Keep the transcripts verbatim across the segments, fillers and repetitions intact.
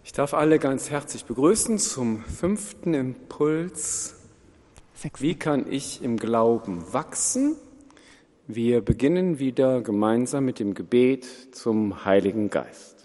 Ich darf alle ganz herzlich begrüßen zum fünften Impuls. Wie kann ich im Glauben wachsen? Wir beginnen wieder gemeinsam mit dem Gebet zum Heiligen Geist.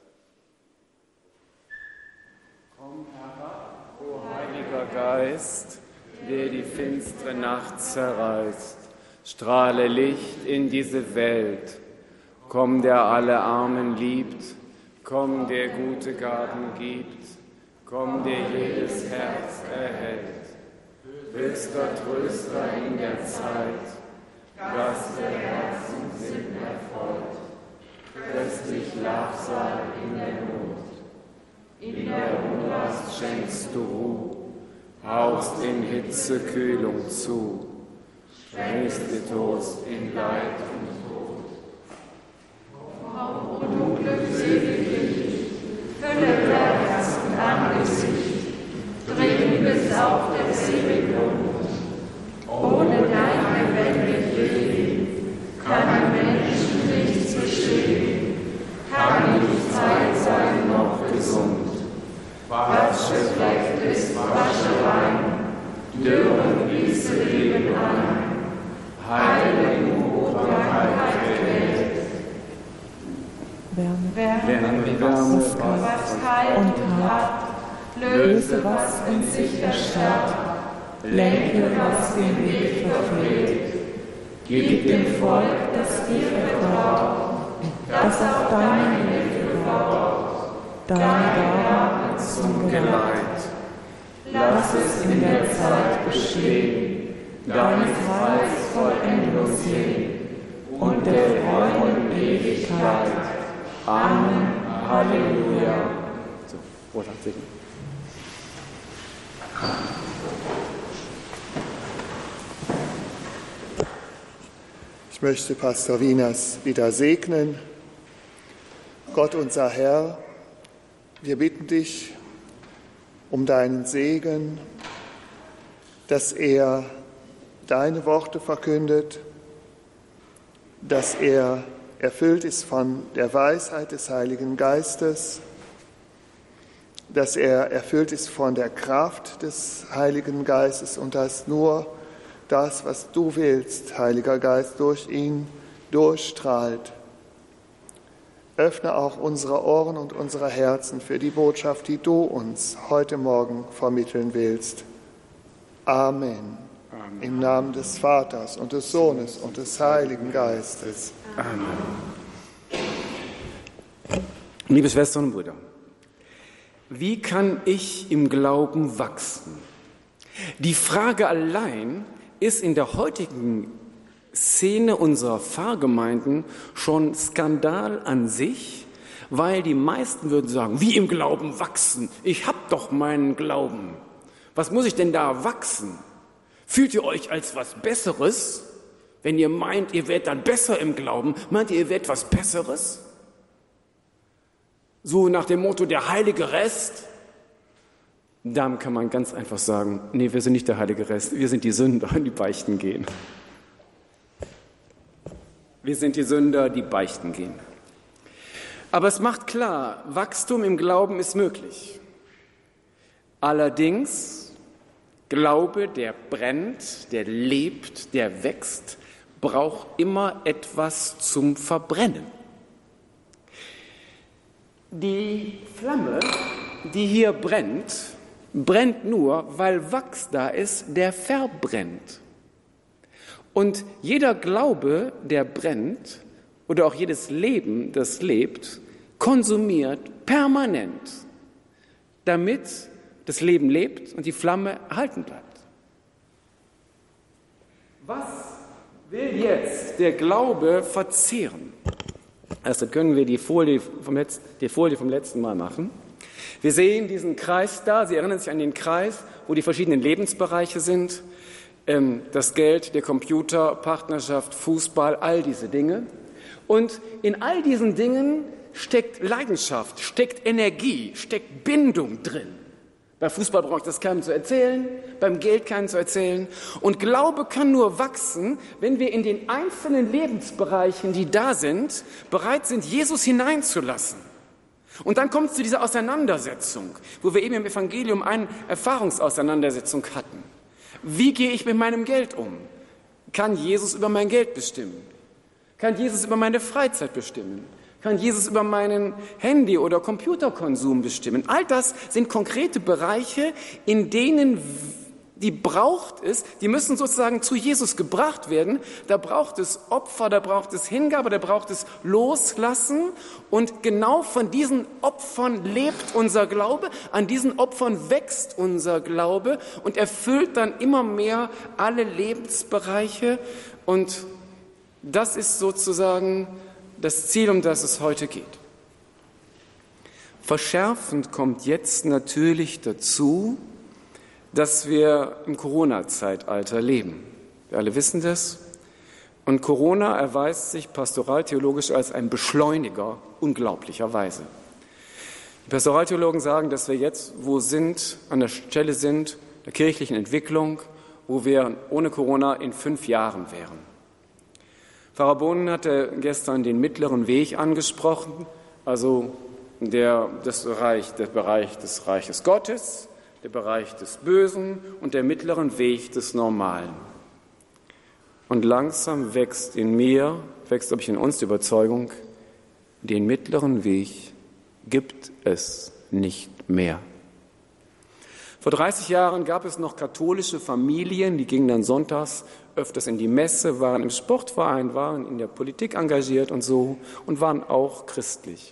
Komm herab, o Heiliger Geist, der die finstere Nacht zerreißt. Strahle Licht in diese Welt. Komm, der alle Armen liebt. Komm, der gute Gaben gibt. Komm, der jedes Herz erhält. Höchster Tröster in der Zeit. Gast der Herzen sind erfreut. Köstlich Labsal in der Not. In der Unrast schenkst du Ruhe. Hauchst in Hitze Kühlung zu. Sprengst Trost in Leid und Tod. O du glückselig, Fülle der Herzen Angesicht, dringendes auf der Seele wohnt. Ohne dein lebendig Leben kann Menschen nichts bestehen, kann die Zeit sein noch gesund. Was schlecht ist, wasche rein, Dürren gieße Leben ein, Heiligen Oberheit quält. Wärme, Wärme, Wärme, was kalt und hart, löse, was in sich erstarrt, lenke, was den Weg verfehlt, gib dem Volk, das dir vertraut, das auf deine Hilfe baut, deine Gaben zum Geleit. Lass es in der Zeit bestehen, deines Heils Vollendung sehen und der Freude Ewigkeit. Amen. Halleluja. So, Roland, Segen. Ich möchte Pastor Wieners wieder segnen. Gott, unser Herr, wir bitten dich um deinen Segen, dass er deine Worte verkündet, dass er erfüllt ist von der Weisheit des Heiligen Geistes, dass er erfüllt ist von der Kraft des Heiligen Geistes und dass nur das, was du willst, Heiliger Geist, durch ihn durchstrahlt. Öffne auch unsere Ohren und unsere Herzen für die Botschaft, die du uns heute Morgen vermitteln willst. Amen. Amen. Im Namen des Vaters und des Sohnes und des Heiligen Geistes. Amen. Liebe Schwestern und Brüder, wie kann ich im Glauben wachsen? Die Frage allein ist in der heutigen Szene unserer Pfarrgemeinden schon Skandal an sich, weil die meisten würden sagen, wie im Glauben wachsen? Ich habe doch meinen Glauben. Was muss ich denn da wachsen? Fühlt ihr euch als was Besseres? Wenn ihr meint, ihr werdet dann besser im Glauben, meint ihr, ihr werdet was Besseres? So nach dem Motto, der heilige Rest? Dann kann man ganz einfach sagen, nee, wir sind nicht der heilige Rest, wir sind die Sünder, die beichten gehen. Wir sind die Sünder, die beichten gehen. Aber es macht klar, Wachstum im Glauben ist möglich. Allerdings, Glaube, der brennt, der lebt, der wächst, braucht immer etwas zum Verbrennen. Die Flamme, die hier brennt, brennt nur, weil Wachs da ist, der verbrennt. Und jeder Glaube, der brennt, oder auch jedes Leben, das lebt, konsumiert permanent, damit das Leben lebt und die Flamme erhalten bleibt. Was will jetzt der Glaube verzehren? Also können wir die Folie vom letzten, die Folie vom letzten Mal machen. Wir sehen diesen Kreis da. Sie erinnern sich an den Kreis, wo die verschiedenen Lebensbereiche sind. Ähm, das Geld, der Computer, Partnerschaft, Fußball, all diese Dinge. Und in all diesen Dingen steckt Leidenschaft, steckt Energie, steckt Bindung drin. Bei Fußball brauche ich das keinem zu erzählen, beim Geld keinem zu erzählen. Und Glaube kann nur wachsen, wenn wir in den einzelnen Lebensbereichen, die da sind, bereit sind, Jesus hineinzulassen. Und dann kommt es zu dieser Auseinandersetzung, wo wir eben im Evangelium eine Erfahrungsauseinandersetzung hatten. Wie gehe ich mit meinem Geld um? Kann Jesus über mein Geld bestimmen? Kann Jesus über meine Freizeit bestimmen? Kann Jesus über meinen Handy- oder Computerkonsum bestimmen? All das sind konkrete Bereiche, in denen die braucht es, die müssen sozusagen zu Jesus gebracht werden. Da braucht es Opfer, da braucht es Hingabe, da braucht es Loslassen. Und genau von diesen Opfern lebt unser Glaube, an diesen Opfern wächst unser Glaube und erfüllt dann immer mehr alle Lebensbereiche. Und das ist sozusagen das Ziel, um das es heute geht. Verschärfend kommt jetzt natürlich dazu, dass wir im Corona-Zeitalter leben. Wir alle wissen das. Und Corona erweist sich pastoraltheologisch als ein Beschleuniger unglaublicherweise. Die Pastoraltheologen sagen, dass wir jetzt wo sind, an der Stelle sind, der kirchlichen Entwicklung, wo wir ohne Corona in fünf Jahren wären. Pfarrer Bohnen hatte gestern den mittleren Weg angesprochen, also der, das Reich, der Bereich des Reiches Gottes, der Bereich des Bösen und der mittleren Weg des Normalen. Und langsam wächst in mir, wächst, glaube ich, in uns die Überzeugung, den mittleren Weg gibt es nicht mehr. Vor dreißig Jahren gab es noch katholische Familien, die gingen dann sonntags öfters in die Messe, waren im Sportverein, waren in der Politik engagiert und so und waren auch christlich.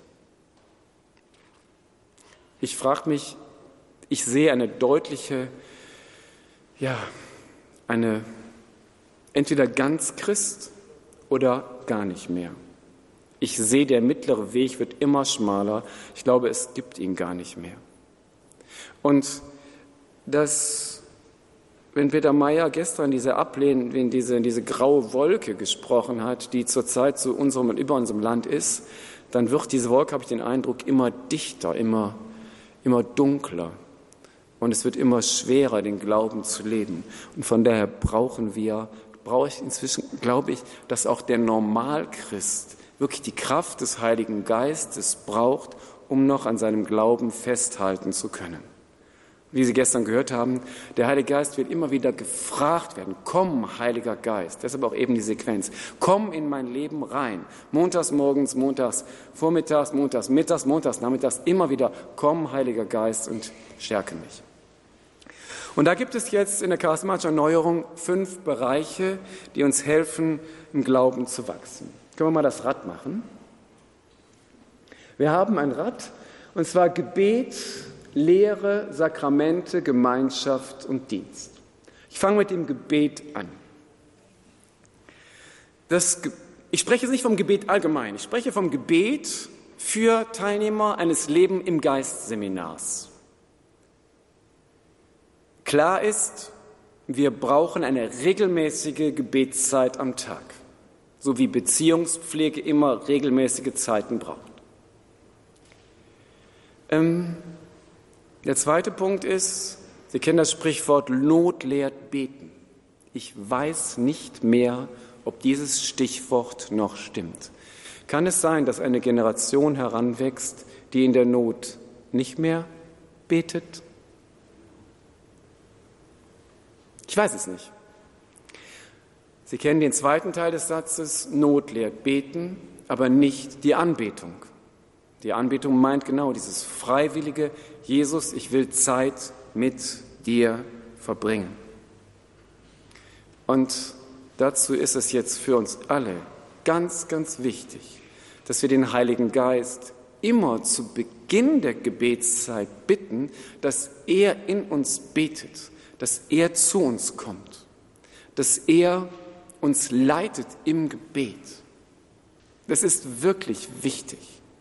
Ich frage mich, ich sehe eine deutliche, ja, eine entweder ganz Christ oder gar nicht mehr. Ich sehe, der mittlere Weg wird immer schmaler. Ich glaube, es gibt ihn gar nicht mehr. Und das, wenn Peter Mayer gestern diese Ablehnen, in diese, diese graue Wolke gesprochen hat, die zurzeit zu unserem und über unserem Land ist, dann wird diese Wolke, habe ich den Eindruck, immer dichter, immer, immer dunkler. Und es wird immer schwerer, den Glauben zu leben. Und von daher brauchen wir, brauche ich inzwischen, glaube ich, dass auch der Normalchrist wirklich die Kraft des Heiligen Geistes braucht, um noch an seinem Glauben festhalten zu können. Wie Sie gestern gehört haben, der Heilige Geist wird immer wieder gefragt werden, komm, Heiliger Geist, deshalb auch eben die Sequenz, komm in mein Leben rein, montags morgens, montags vormittags, montags mittags, montags nachmittags, immer wieder, komm, Heiliger Geist und stärke mich. Und da gibt es jetzt in der charismatischen Erneuerung fünf Bereiche, die uns helfen, im Glauben zu wachsen. Können wir mal das Rad machen? Wir haben ein Rad, und zwar Gebet, Lehre, Sakramente, Gemeinschaft und Dienst. Ich fange mit dem Gebet an. Das, ich spreche jetzt nicht vom Gebet allgemein, ich spreche vom Gebet für Teilnehmer eines Leben im Geist Seminars. Klar ist, wir brauchen eine regelmäßige Gebetszeit am Tag, so wie Beziehungspflege immer regelmäßige Zeiten braucht. Ähm, der zweite Punkt ist, Sie kennen das Sprichwort, Not lehrt beten. Ich weiß nicht mehr, ob dieses Stichwort noch stimmt. Kann es sein, dass eine Generation heranwächst, die in der Not nicht mehr betet? Ich weiß es nicht. Sie kennen den zweiten Teil des Satzes, Not lehrt beten, aber nicht die Anbetung. Die Anbetung meint genau dieses freiwillige, Jesus, ich will Zeit mit dir verbringen. Und dazu ist es jetzt für uns alle ganz, ganz wichtig, dass wir den Heiligen Geist immer zu Beginn der Gebetszeit bitten, dass er in uns betet, dass er zu uns kommt, dass er uns leitet im Gebet. Das ist wirklich wichtig.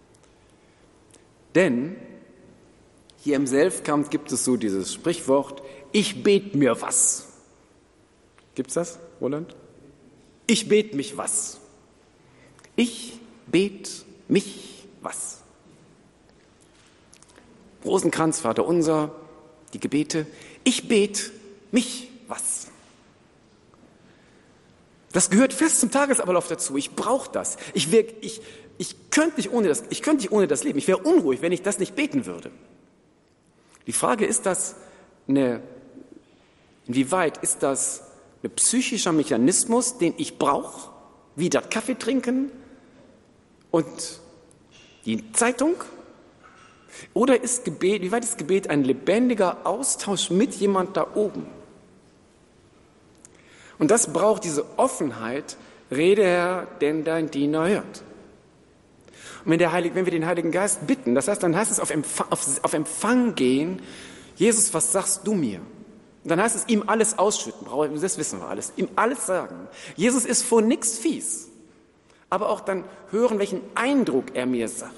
Denn hier im Selfkampf gibt es so dieses Sprichwort, ich bet mir was. Gibt's das, Roland? Ich bet mich was. Ich bet mich was. Rosenkranz, Vater unser, die Gebete, ich bet mich was. Das gehört fest zum Tagesablauf dazu. Ich brauche das. Ich, wirk, ich Ich könnte nicht ohne das, ich könnte nicht ohne das leben. Ich wäre unruhig, wenn ich das nicht beten würde. Die Frage, ist das eine, inwieweit ist das ein psychischer Mechanismus, den ich brauche, wie das Kaffee trinken und die Zeitung? Oder ist Gebet, wie weit ist Gebet ein lebendiger Austausch mit jemand da oben? Und das braucht diese Offenheit, rede Herr, denn dein Diener hört. Und wenn, der Heilige, wenn wir den Heiligen Geist bitten, das heißt, dann heißt es auf Empfang, auf, auf Empfang gehen, Jesus, was sagst du mir? Und dann heißt es, ihm alles ausschütten, das wissen wir alles, ihm alles sagen. Jesus ist vor nichts fies, aber auch dann hören, welchen Eindruck er mir sagt.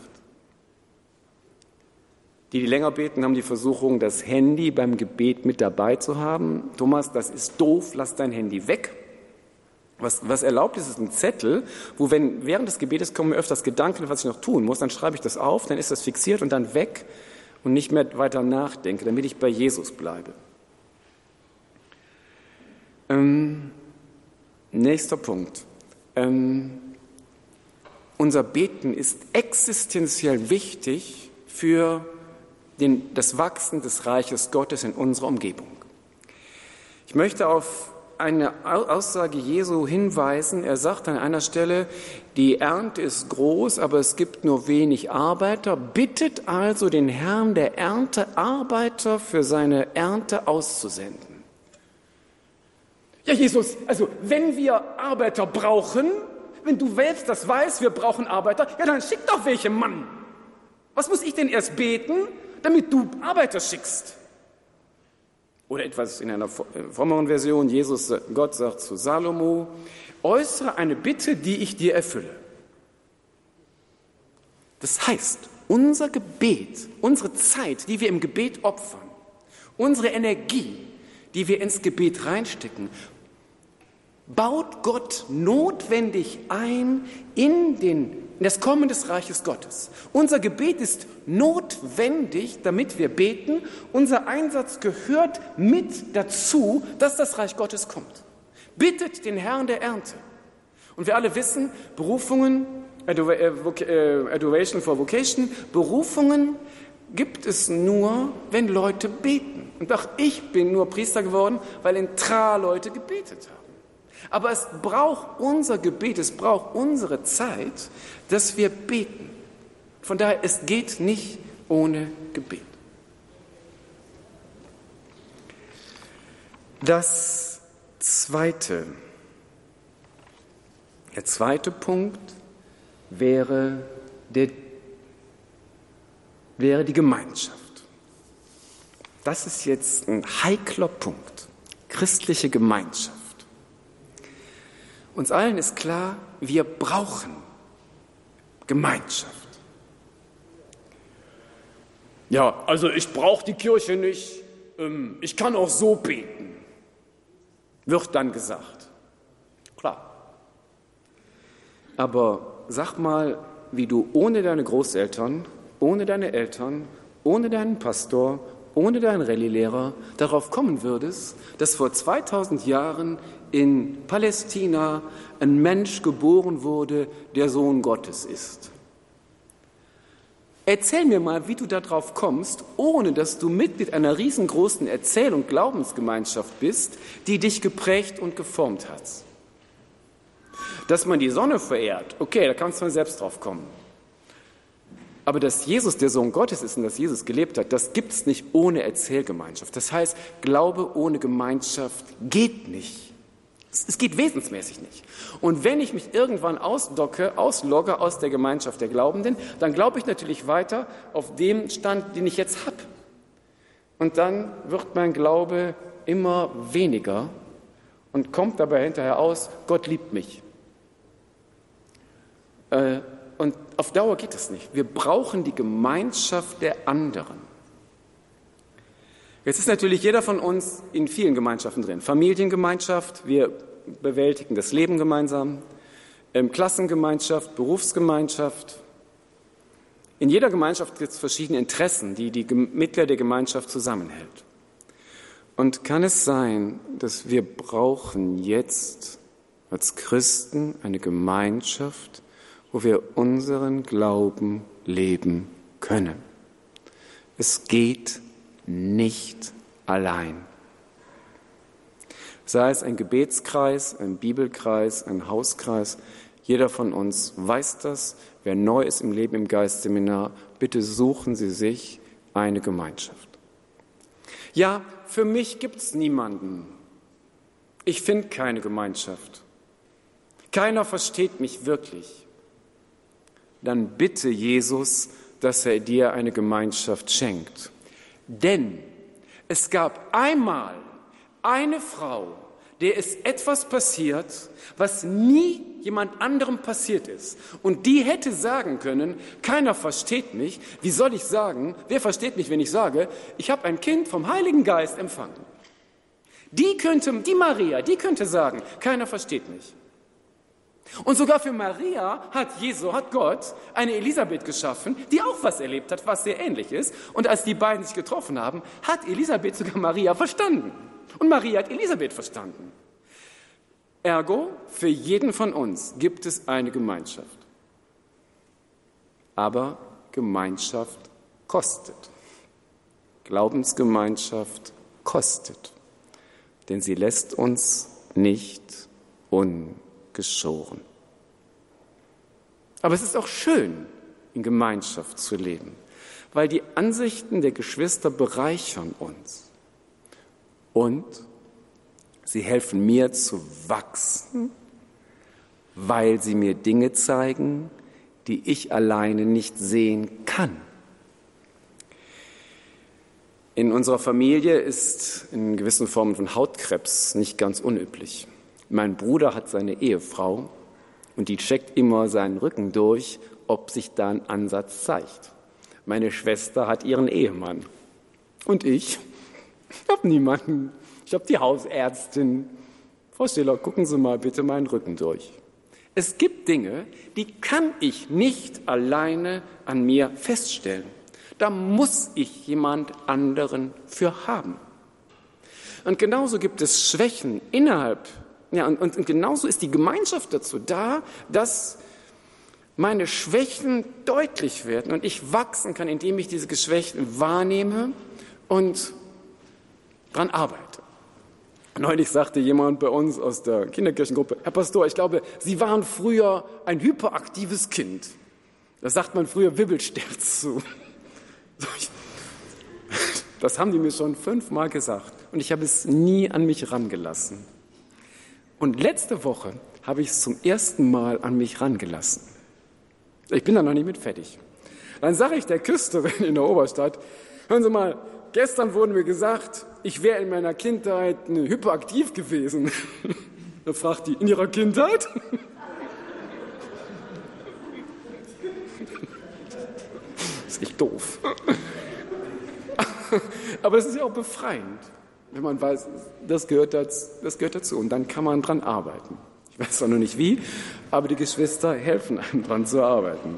Die, die länger beten, haben die Versuchung, das Handy beim Gebet mit dabei zu haben. Thomas, das ist doof, lass dein Handy weg. Was, was erlaubt ist, ist ein Zettel, wo wenn während des Gebetes kommen mir öfters Gedanken, was ich noch tun muss, dann schreibe ich das auf, dann ist das fixiert und dann weg und nicht mehr weiter nachdenke, damit ich bei Jesus bleibe. Ähm, nächster Punkt. Ähm, unser Beten ist existenziell wichtig für den, das Wachsen des Reiches Gottes in unserer Umgebung. Ich möchte auf eine Aussage Jesu hinweisen. Er sagt an einer Stelle, die Ernte ist groß, aber es gibt nur wenig Arbeiter. Bittet also den Herrn der Ernte, Arbeiter für seine Ernte auszusenden. Ja, Jesus, also wenn wir Arbeiter brauchen, wenn du selbst das weißt, wir brauchen Arbeiter, ja dann schick doch welche, Mann. Was muss ich denn erst beten, damit du Arbeiter schickst? Oder etwas in einer fromeren Version, Jesus, Gott sagt zu Salomo, äußere eine Bitte, die ich dir erfülle. Das heißt, unser Gebet, unsere Zeit, die wir im Gebet opfern, unsere Energie, die wir ins Gebet reinstecken, baut Gott notwendig ein in, den, in das Kommen des Reiches Gottes. Unser Gebet ist notwendig, damit wir beten. Unser Einsatz gehört mit dazu, dass das Reich Gottes kommt. Bittet den Herrn der Ernte. Und wir alle wissen, Berufungen, Adoration for Vocation, Berufungen gibt es nur, wenn Leute beten. Und auch ich bin nur Priester geworden, weil in Tra Leute gebetet haben. Aber es braucht unser Gebet, es braucht unsere Zeit, dass wir beten. Von daher, es geht nicht ohne Gebet. Das zweite, der zweite Punkt wäre, der, wäre die Gemeinschaft. Das ist jetzt ein heikler Punkt, christliche Gemeinschaft. Uns allen ist klar, wir brauchen Gemeinschaft. Ja, also ich brauche die Kirche nicht, ich kann auch so beten, wird dann gesagt. Klar. Aber sag mal, wie du ohne deine Großeltern, ohne deine Eltern, ohne deinen Pastor, ohne deinen Rallye-Lehrer darauf kommen würdest, dass vor zweitausend Jahren in Palästina ein Mensch geboren wurde, der Sohn Gottes ist. Erzähl mir mal, wie du darauf kommst, ohne dass du Mitglied einer riesengroßen Erzähl- und Glaubensgemeinschaft bist, die dich geprägt und geformt hat. Dass man die Sonne verehrt, okay, da kannst du selbst drauf kommen. Aber dass Jesus der Sohn Gottes ist und dass Jesus gelebt hat, das gibt es nicht ohne Erzählgemeinschaft. Das heißt, Glaube ohne Gemeinschaft geht nicht. Es geht wesensmäßig nicht. Und wenn ich mich irgendwann ausdocke, auslogge aus der Gemeinschaft der Glaubenden, dann glaube ich natürlich weiter auf dem Stand, den ich jetzt habe. Und dann wird mein Glaube immer weniger und kommt dabei hinterher aus, Gott liebt mich. Äh, und auf Dauer geht es nicht. Wir brauchen die Gemeinschaft der anderen. Jetzt ist natürlich jeder von uns in vielen Gemeinschaften drin. Familiengemeinschaft, wir bewältigen das Leben gemeinsam, ähm, Klassengemeinschaft, Berufsgemeinschaft. In jeder Gemeinschaft gibt es verschiedene Interessen, die die Mitglieder der Gemeinschaft zusammenhält. Und kann es sein, dass wir brauchen jetzt als Christen eine Gemeinschaft, wo wir unseren Glauben leben können. Es geht nicht allein. Sei es ein Gebetskreis, ein Bibelkreis, ein Hauskreis, jeder von uns weiß das. Wer neu ist im Leben im Geistseminar, bitte suchen Sie sich eine Gemeinschaft. Ja, für mich gibt es niemanden. Ich finde keine Gemeinschaft. Keiner versteht mich wirklich. Dann bitte Jesus, dass er dir eine Gemeinschaft schenkt. Denn es gab einmal eine Frau, der ist etwas passiert, was nie jemand anderem passiert ist. Und die hätte sagen können, keiner versteht mich. Wie soll ich sagen, wer versteht mich, wenn ich sage, ich habe ein Kind vom Heiligen Geist empfangen? Die könnte, die Maria, die könnte sagen, keiner versteht mich. Und sogar für Maria hat Jesus, hat Gott eine Elisabeth geschaffen, die auch was erlebt hat, was sehr ähnlich ist. Und als die beiden sich getroffen haben, hat Elisabeth sogar Maria verstanden. Und Maria hat Elisabeth verstanden. Ergo, für jeden von uns gibt es eine Gemeinschaft. Aber Gemeinschaft kostet. Glaubensgemeinschaft kostet. Denn sie lässt uns nicht ungeschoren. Aber es ist auch schön, in Gemeinschaft zu leben, weil die Ansichten der Geschwister bereichern uns. Und sie helfen mir zu wachsen, weil sie mir Dinge zeigen, die ich alleine nicht sehen kann. In unserer Familie ist in gewissen Formen von Hautkrebs nicht ganz unüblich. Mein Bruder hat seine Ehefrau und die checkt immer seinen Rücken durch, ob sich da ein Ansatz zeigt. Meine Schwester hat ihren Ehemann und ich Ich habe niemanden. Ich habe die Hausärztin. Frau Stiller, gucken Sie mal bitte meinen Rücken durch. Es gibt Dinge, die kann ich nicht alleine an mir feststellen. Da muss ich jemand anderen für haben. Und genauso gibt es Schwächen innerhalb, ja, und, und, und genauso ist die Gemeinschaft dazu da, dass meine Schwächen deutlich werden und ich wachsen kann, indem ich diese Schwächen wahrnehme und dran arbeite. Neulich sagte jemand bei uns aus der Kinderkirchengruppe, Herr Pastor, ich glaube, Sie waren früher ein hyperaktives Kind. Da sagt man früher Wibbelsterz zu. Das haben die mir schon fünfmal gesagt und ich habe es nie an mich rangelassen. Und letzte Woche habe ich es zum ersten Mal an mich rangelassen. Ich bin da noch nicht mit fertig. Dann sage ich der Küsterin in der Oberstadt, hören Sie mal, gestern wurde mir gesagt, ich wäre in meiner Kindheit hyperaktiv gewesen. Da fragt die, in Ihrer Kindheit? Das ist echt doof. Aber es ist ja auch befreiend, wenn man weiß, das gehört dazu, das gehört dazu. Und dann kann man dran arbeiten. Ich weiß zwar noch nicht wie, aber die Geschwister helfen einem dran zu arbeiten.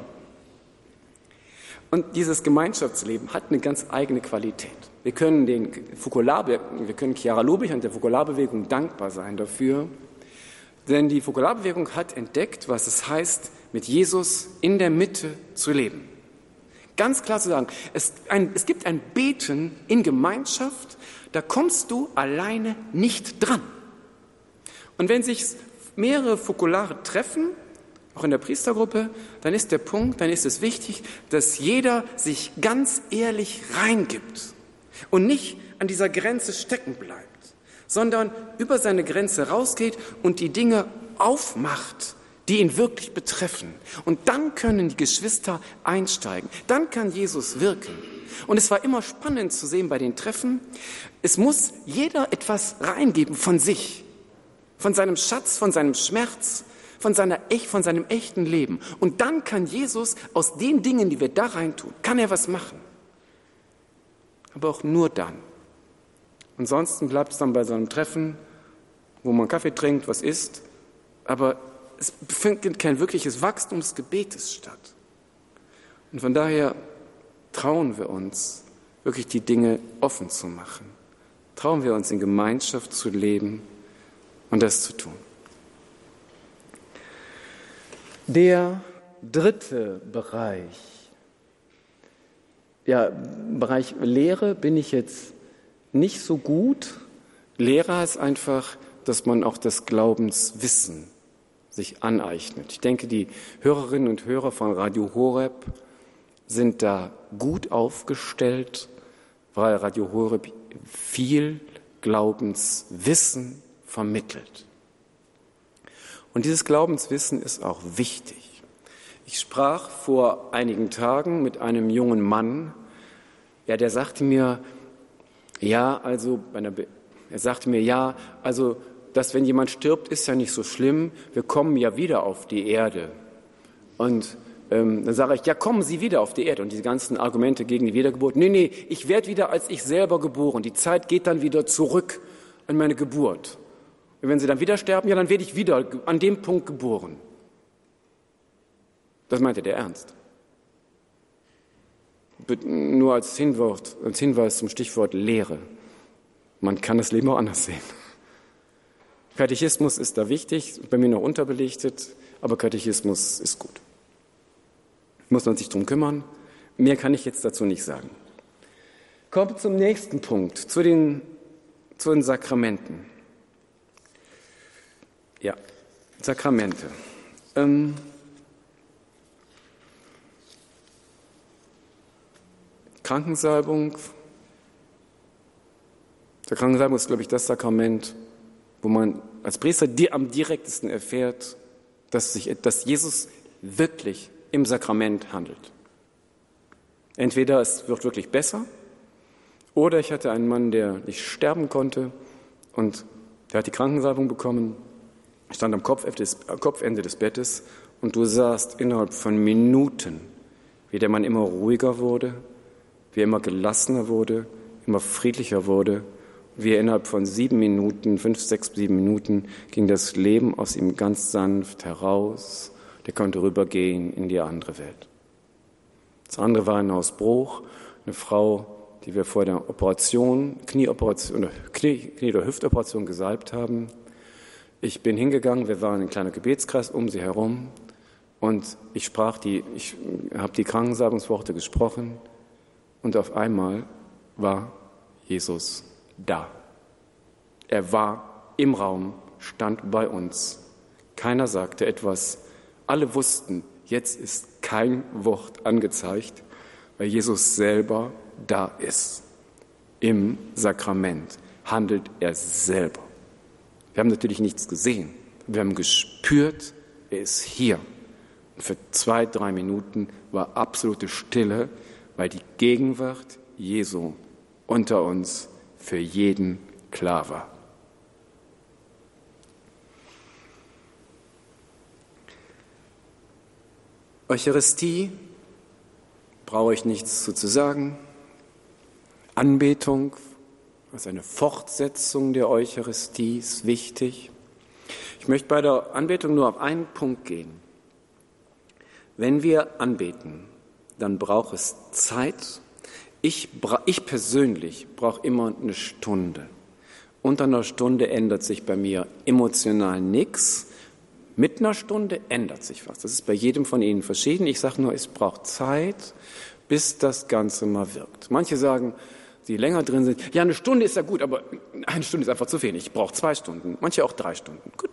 Und dieses Gemeinschaftsleben hat eine ganz eigene Qualität. Wir können den Fokular, wir können Chiara Lubich und der Fokularbewegung dankbar sein dafür, denn die Fokularbewegung hat entdeckt, was es heißt, mit Jesus in der Mitte zu leben. Ganz klar zu sagen, es, ein, es gibt ein Beten in Gemeinschaft, da kommst du alleine nicht dran. Und wenn sich mehrere Fokulare treffen, auch in der Priestergruppe, dann ist der Punkt, dann ist es wichtig, dass jeder sich ganz ehrlich reingibt und nicht an dieser Grenze stecken bleibt, sondern über seine Grenze rausgeht und die Dinge aufmacht, die ihn wirklich betreffen. Und dann können die Geschwister einsteigen. Dann kann Jesus wirken. Und es war immer spannend zu sehen bei den Treffen, es muss jeder etwas reingeben von sich, von seinem Schatz, von seinem Schmerz, von, seiner, von seinem echten Leben. Und dann kann Jesus aus den Dingen, die wir da reintun, kann er was machen. Aber auch nur dann. Ansonsten bleibt es dann bei so einem Treffen, wo man Kaffee trinkt, was isst, aber es findet kein wirkliches Wachstum des Gebetes statt. Und von daher trauen wir uns, wirklich die Dinge offen zu machen. Trauen wir uns, in Gemeinschaft zu leben und das zu tun. Der dritter Bereich. Ja, Bereich Lehre bin ich jetzt nicht so gut. Lehre heißt einfach, dass man auch das Glaubenswissen sich aneignet. Ich denke, die Hörerinnen und Hörer von Radio Horeb sind da gut aufgestellt, weil Radio Horeb viel Glaubenswissen vermittelt. Und dieses Glaubenswissen ist auch wichtig. Ich sprach vor einigen Tagen mit einem jungen Mann, ja, der sagte mir, ja, also, bei einer Be- er sagte mir, ja, also, dass wenn jemand stirbt, ist ja nicht so schlimm, wir kommen ja wieder auf die Erde. Und ähm, dann sage ich, ja, kommen Sie wieder auf die Erde. Und diese ganzen Argumente gegen die Wiedergeburt, nee, nee, ich werde wieder als ich selber geboren. Die Zeit geht dann wieder zurück an meine Geburt. Und wenn Sie dann wieder sterben, ja, dann werde ich wieder an dem Punkt geboren. Das meinte der ernst. Nur als Hinweis, als Hinweis zum Stichwort Lehre. Man kann das Leben auch anders sehen. Katechismus ist da wichtig, bei mir noch unterbelichtet, aber Katechismus ist gut. Muss man sich drum kümmern. Mehr kann ich jetzt dazu nicht sagen. Kommen wir zum nächsten Punkt, zu den, zu den Sakramenten. Ja, Sakramente. Ähm, Krankensalbung. Der Krankensalbung ist, glaube ich, das Sakrament, wo man als Priester am direktesten erfährt, dass, sich, dass Jesus wirklich im Sakrament handelt. Entweder es wird wirklich besser, oder ich hatte einen Mann, der nicht sterben konnte und der hat die Krankensalbung bekommen, stand am Kopfende des, Kopfende des Bettes und du sahst innerhalb von Minuten, wie der Mann immer ruhiger wurde, wie er immer gelassener wurde, immer friedlicher wurde. Wie er innerhalb von sieben Minuten, fünf, sechs, sieben Minuten, ging das Leben aus ihm ganz sanft heraus. Der konnte rübergehen in die andere Welt. Das andere war ein Ausbruch, eine Frau, die wir vor der Operation, Knieoperation oder Knie, Knie- oder Hüftoperation gesalbt haben. Ich bin hingegangen, wir waren ein kleiner Gebetskreis um sie herum und ich sprach die, ich habe die Krankensalbungsworte gesprochen und auf einmal war Jesus da. Er war im Raum, stand bei uns. Keiner sagte etwas. Alle wussten, jetzt ist kein Wort angezeigt, weil Jesus selber da ist. Im Sakrament handelt er selber. Wir haben natürlich nichts gesehen. Wir haben gespürt, er ist hier. Und für zwei, drei Minuten war absolute Stille, weil die Gegenwart Jesu unter uns für jeden klar war. Eucharistie, brauche ich nichts zu, zu sagen. Anbetung, also eine Fortsetzung der Eucharistie, ist wichtig. Ich möchte bei der Anbetung nur auf einen Punkt gehen. Wenn wir anbeten, dann braucht es Zeit. Ich, ich persönlich brauche immer eine Stunde. Unter einer Stunde ändert sich bei mir emotional nichts. Mit einer Stunde ändert sich was. Das ist bei jedem von Ihnen verschieden. Ich sage nur, es braucht Zeit, bis das Ganze mal wirkt. Manche sagen, die länger drin sind, ja, eine Stunde ist ja gut, aber eine Stunde ist einfach zu wenig. Ich brauche zwei Stunden, manche auch drei Stunden. Gut.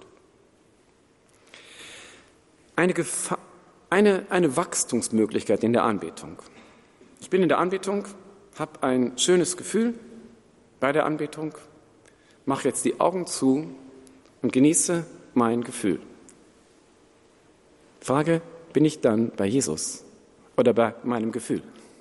Eine, Gefahr, eine, eine Wachstumsmöglichkeit in der Anbetung. Ich bin in der Anbetung, habe ein schönes Gefühl bei der Anbetung, mache jetzt die Augen zu und genieße mein Gefühl. Frage, bin ich dann bei Jesus oder bei meinem Gefühl?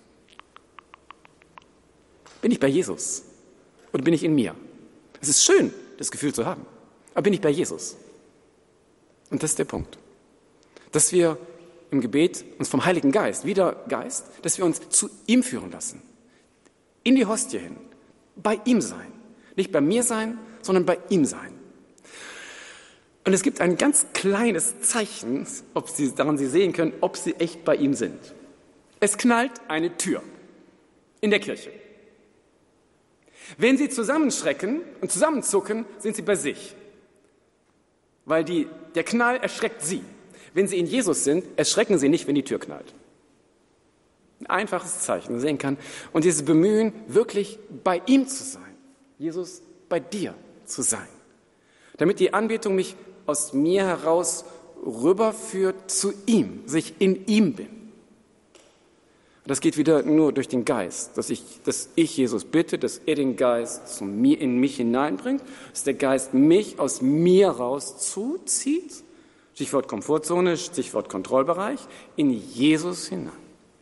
Bin ich bei Jesus oder bin ich in mir? Es ist schön, das Gefühl zu haben, aber bin ich bei Jesus? Und das ist der Punkt, dass wir im Gebet uns vom Heiligen Geist, wieder Geist, dass wir uns zu ihm führen lassen, in die Hostie hin, bei ihm sein, nicht bei mir sein, sondern bei ihm sein. Und es gibt ein ganz kleines Zeichen, ob Sie, daran Sie sehen können, ob Sie echt bei ihm sind. Es knallt eine Tür in der Kirche. Wenn Sie zusammenschrecken und zusammenzucken, sind Sie bei sich, weil die, der Knall erschreckt Sie. Wenn Sie in Jesus sind, erschrecken Sie nicht, wenn die Tür knallt. Ein einfaches Zeichen, man sehen kann. Und dieses Bemühen, wirklich bei ihm zu sein. Jesus, bei dir zu sein. Damit die Anbetung mich aus mir heraus rüberführt zu ihm, dass ich in ihm bin. Und das geht wieder nur durch den Geist, dass ich, dass ich Jesus bitte, dass er den Geist zu mir, in mich hineinbringt, dass der Geist mich aus mir rauszuzieht, Stichwort Komfortzone, Stichwort Kontrollbereich, in Jesus hinein.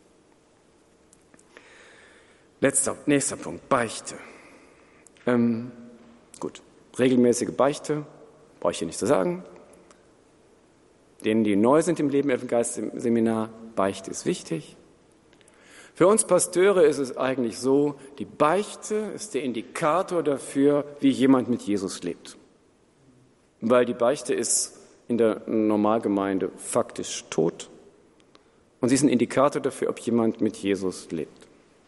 Letzter, nächster Punkt, Beichte. Ähm, gut, regelmäßige Beichte, brauche ich hier nicht zu sagen. Denen, die neu sind im Leben, im Geistseminar, Beichte ist wichtig. Für uns Pasteure ist es eigentlich so, die Beichte ist der Indikator dafür, wie jemand mit Jesus lebt. Weil die Beichte ist in der Normalgemeinde faktisch tot und sie ist ein Indikator dafür, ob jemand mit Jesus lebt.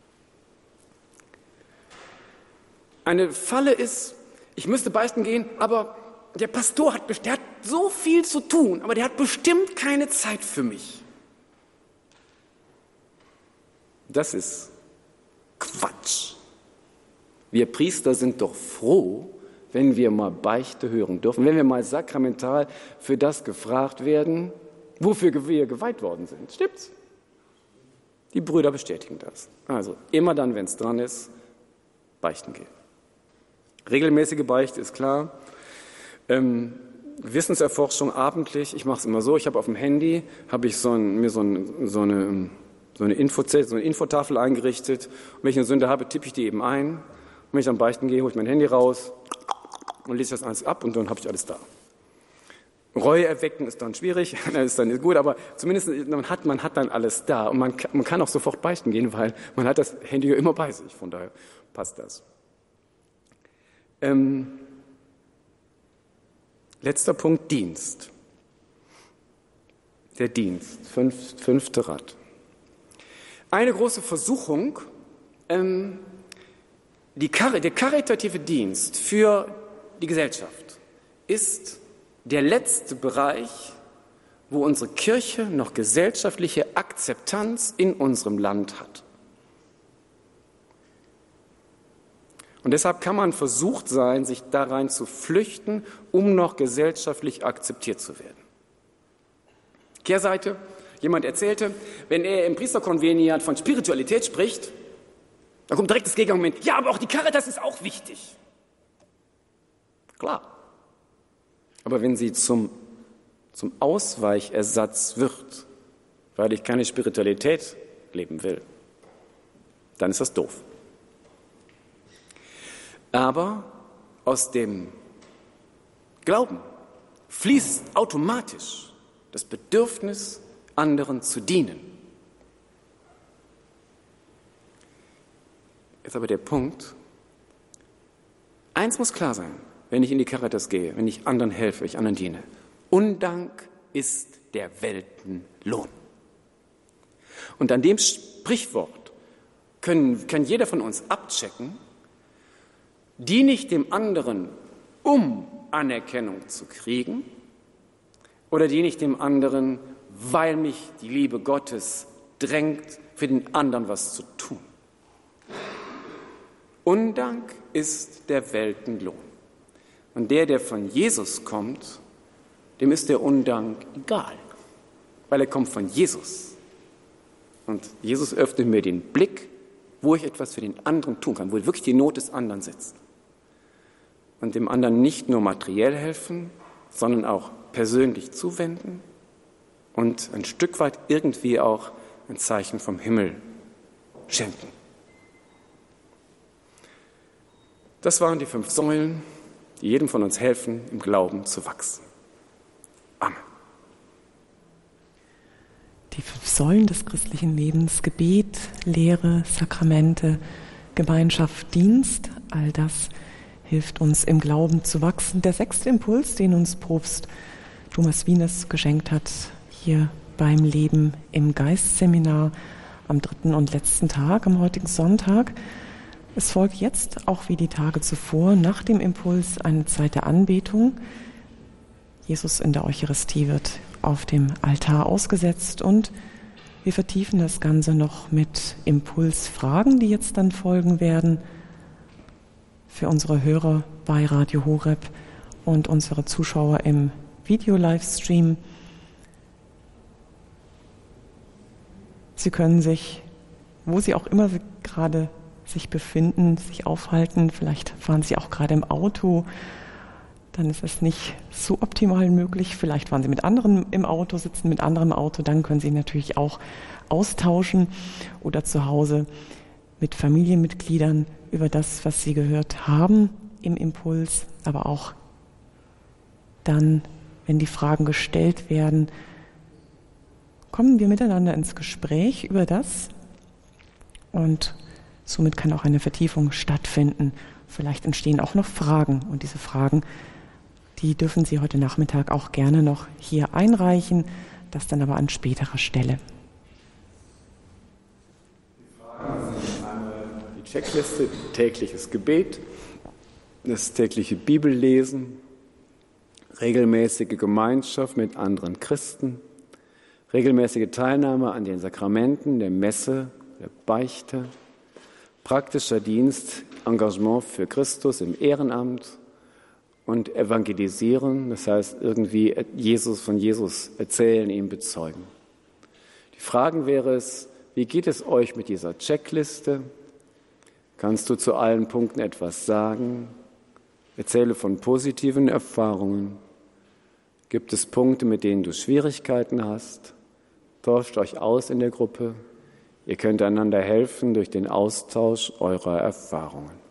Eine Falle ist, ich müsste beichten gehen, aber der Pastor hat, der hat so viel zu tun, aber der hat bestimmt keine Zeit für mich. Das ist Quatsch. Wir Priester sind doch froh, wenn wir mal Beichte hören dürfen, wenn wir mal sakramental für das gefragt werden, wofür wir geweiht worden sind. Stimmt's? Die Brüder bestätigen das. Also immer dann, wenn es dran ist, beichten gehen. Regelmäßige Beichte ist klar. Ähm, Wissenserforschung abendlich. Ich mache es immer so. Ich habe auf dem Handy habe ich so ein, mir so, ein, so eine so eine Infozelle, so eine Infotafel eingerichtet. Und wenn ich eine Sünde habe, tippe ich die eben ein. Und wenn ich dann beichten gehe, hole ich mein Handy raus und lese das alles ab und dann habe ich alles da. Reue erwecken ist dann schwierig, das ist dann gut, aber zumindest man hat, man hat dann alles da und man kann, man kann auch sofort beichten gehen, weil man hat das Handy ja immer bei sich, von daher passt das. Ähm, letzter Punkt, Dienst. Der Dienst, fünf, fünfte Rad. Eine große Versuchung, ähm, die Kar- der karitative Dienst für die Gesellschaft ist der letzte Bereich, wo unsere Kirche noch gesellschaftliche Akzeptanz in unserem Land hat. Und deshalb kann man versucht sein, sich da rein zu flüchten, um noch gesellschaftlich akzeptiert zu werden. Kehrseite, jemand erzählte, wenn er im Priesterkonveniat von Spiritualität spricht, dann kommt direkt das Gegenargument, ja, aber auch die Caritas ist auch wichtig. Klar. Aber wenn sie zum, zum Ausweichersatz wird, weil ich keine Spiritualität leben will, dann ist das doof. Aber aus dem Glauben fließt automatisch das Bedürfnis, anderen zu dienen. Jetzt aber der Punkt, eins muss klar sein, wenn ich in die Caritas gehe, wenn ich anderen helfe, wenn ich anderen diene. Undank ist der Weltenlohn. Und an dem Sprichwort können, kann jeder von uns abchecken, diene ich dem anderen, um Anerkennung zu kriegen, oder diene ich dem anderen, weil mich die Liebe Gottes drängt, für den anderen was zu tun. Undank ist der Weltenlohn. Und der, der von Jesus kommt, dem ist der Undank egal, weil er kommt von Jesus. Und Jesus öffnet mir den Blick, wo ich etwas für den anderen tun kann, wo wirklich die Not des anderen sitzt. Und dem anderen nicht nur materiell helfen, sondern auch persönlich zuwenden und ein Stück weit irgendwie auch ein Zeichen vom Himmel schenken. Das waren die fünf Säulen, die jedem von uns helfen, im Glauben zu wachsen. Amen. Die fünf Säulen des christlichen Lebens, Gebet, Lehre, Sakramente, Gemeinschaft, Dienst, all das hilft uns im Glauben zu wachsen. Der sechste Impuls, den uns Propst Thomas Wieners geschenkt hat, hier beim Leben im Geistseminar am dritten und letzten Tag, am heutigen Sonntag. Es folgt jetzt, auch wie die Tage zuvor, nach dem Impuls eine Zeit der Anbetung. Jesus in der Eucharistie wird auf dem Altar ausgesetzt und wir vertiefen das Ganze noch mit Impulsfragen, die jetzt dann folgen werden für unsere Hörer bei Radio Horeb und unsere Zuschauer im Video-Livestream. Sie können sich, wo Sie auch immer gerade sich befinden, sich aufhalten, vielleicht fahren Sie auch gerade im Auto, dann ist es nicht so optimal möglich. Vielleicht fahren Sie mit anderen im Auto, sitzen mit anderem Auto, dann können Sie natürlich auch austauschen oder zu Hause mit Familienmitgliedern über das, was Sie gehört haben im Impuls, aber auch dann, wenn die Fragen gestellt werden, kommen wir miteinander ins Gespräch über das und somit kann auch eine Vertiefung stattfinden. Vielleicht entstehen auch noch Fragen und diese Fragen, die dürfen Sie heute Nachmittag auch gerne noch hier einreichen, das dann aber an späterer Stelle. Die Fragen sind einmal die Checkliste, tägliches Gebet, das tägliche Bibellesen, regelmäßige Gemeinschaft mit anderen Christen, regelmäßige Teilnahme an den Sakramenten, der Messe, der Beichte, praktischer Dienst, Engagement für Christus im Ehrenamt und evangelisieren, das heißt irgendwie Jesus von Jesus erzählen, ihm bezeugen. Die Fragen wäre es, wie geht es euch mit dieser Checkliste? Kannst du zu allen Punkten etwas sagen? Erzähle von positiven Erfahrungen. Gibt es Punkte, mit denen du Schwierigkeiten hast? Tauscht euch aus in der Gruppe. Ihr könnt einander helfen durch den Austausch eurer Erfahrungen.